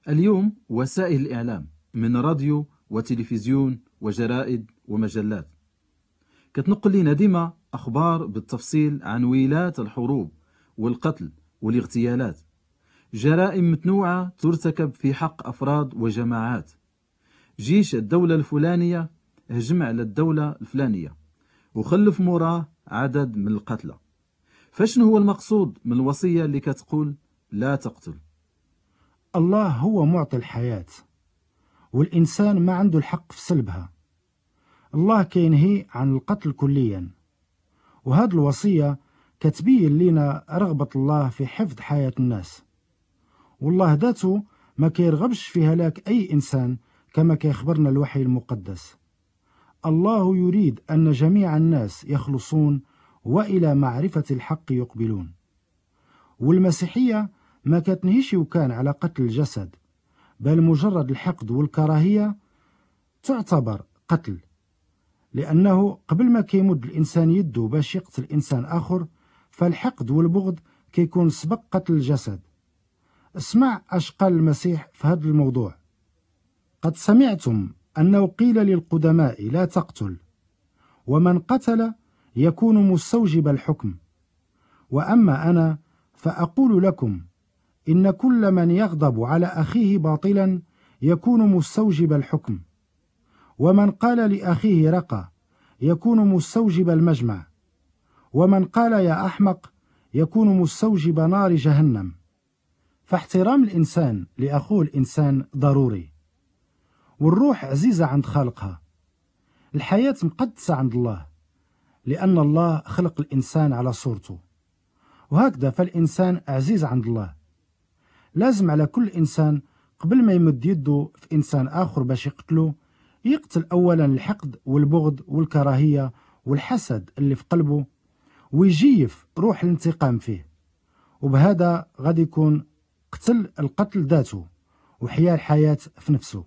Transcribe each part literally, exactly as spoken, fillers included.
اليوم وسائل الإعلام من راديو وتلفزيون وجرائد ومجلات كتنقل لنا ديما أخبار بالتفصيل عن ويلات الحروب والقتل والاغتيالات، جرائم متنوعة ترتكب في حق أفراد وجماعات. جيش الدولة الفلانية هجم على الدولة الفلانية وخلف موراه عدد من القتلى. فشنو هو المقصود من الوصية اللي كتقول لا تقتل؟ الله هو معطي الحياة، والإنسان ما عنده الحق في سلبها. الله كينهي عن القتل كليا، وهذه الوصية كتبين لنا رغبة الله في حفظ حياة الناس، والله ذاته ما كيرغبش في هلاك أي إنسان كما كيخبرنا الوحي المقدس. الله يريد أن جميع الناس يخلصون وإلى معرفة الحق يقبلون. والمسيحية ما كتنهيش وكان على قتل الجسد، بل مجرد الحقد والكراهية تعتبر قتل، لأنه قبل ما كيمد الإنسان يده باش يقتل إنسان آخر، فالحقد والبغض كيكون سبق قتل الجسد. اسمع اش قال المسيح في هذا الموضوع: قد سمعتم أنه قيل للقدماء لا تقتل، ومن قتل يكون مستوجب الحكم، وأما أنا فأقول لكم إن كل من يغضب على أخيه باطلا يكون مستوجب الحكم، ومن قال لأخيه رقى يكون مستوجب المجمع، ومن قال يا أحمق يكون مستوجب نار جهنم. فاحترام الإنسان لأخوه الإنسان ضروري، والروح عزيزة عند خالقها. الحياة مقدسة عند الله، لأن الله خلق الإنسان على صورته، وهكذا فالإنسان عزيز عند الله. لازم على كل إنسان قبل ما يمد يده في إنسان آخر باش يقتله، يقتل أولا الحقد والبغض والكراهية والحسد اللي في قلبه، ويجيف روح الانتقام فيه، وبهذا غادي يكون قتل القتل ذاته وحياة الحياة في نفسه.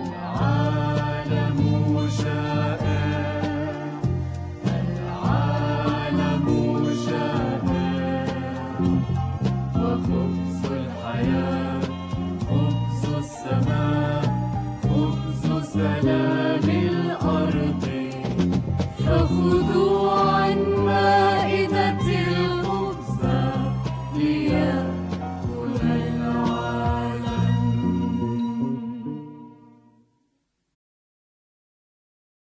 العالم جائع، العالم حلال الأرض فخذوا